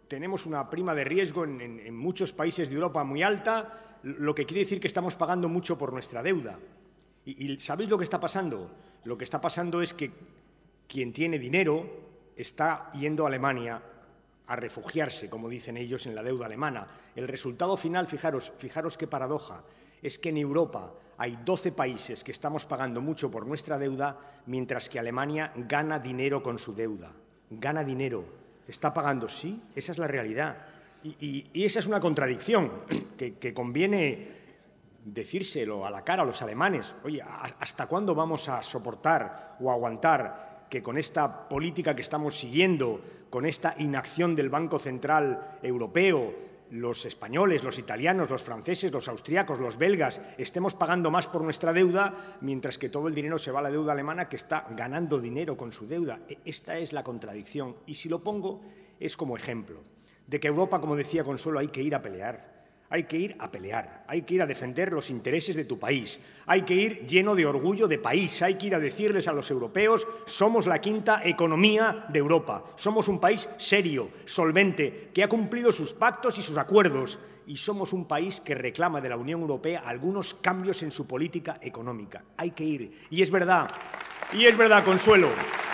tenemos una prima de riesgo en muchos países de Europa muy alta, lo que quiere decir que estamos pagando mucho por nuestra deuda. ¿Y sabéis lo que está pasando? Lo que está pasando es que quien tiene dinero está yendo a Alemania a refugiarse, como dicen ellos, en la deuda alemana. El resultado final, fijaros qué paradoja, es que en Europa hay 12 países que estamos pagando mucho por nuestra deuda, mientras que Alemania gana dinero con su deuda. Gana dinero. Está pagando, sí, esa es la realidad. Y esa es una contradicción que conviene decírselo a la cara a los alemanes. Oye, ¿hasta cuándo vamos a soportar o aguantar que con esta política que estamos siguiendo, con esta inacción del Banco Central Europeo, los españoles, los italianos, los franceses, los austríacos, los belgas, estemos pagando más por nuestra deuda, mientras que todo el dinero se va a la deuda alemana, que está ganando dinero con su deuda? Esta es la contradicción. Y si lo pongo, es como ejemplo de que Europa, como decía Consuelo, hay que ir a pelear. Hay que ir a pelear, hay que ir a defender los intereses de tu país, hay que ir lleno de orgullo de país, hay que ir a decirles a los europeos: somos la quinta economía de Europa, somos un país serio, solvente, que ha cumplido sus pactos y sus acuerdos, y somos un país que reclama de la Unión Europea algunos cambios en su política económica. Hay que ir. Y es verdad, Consuelo,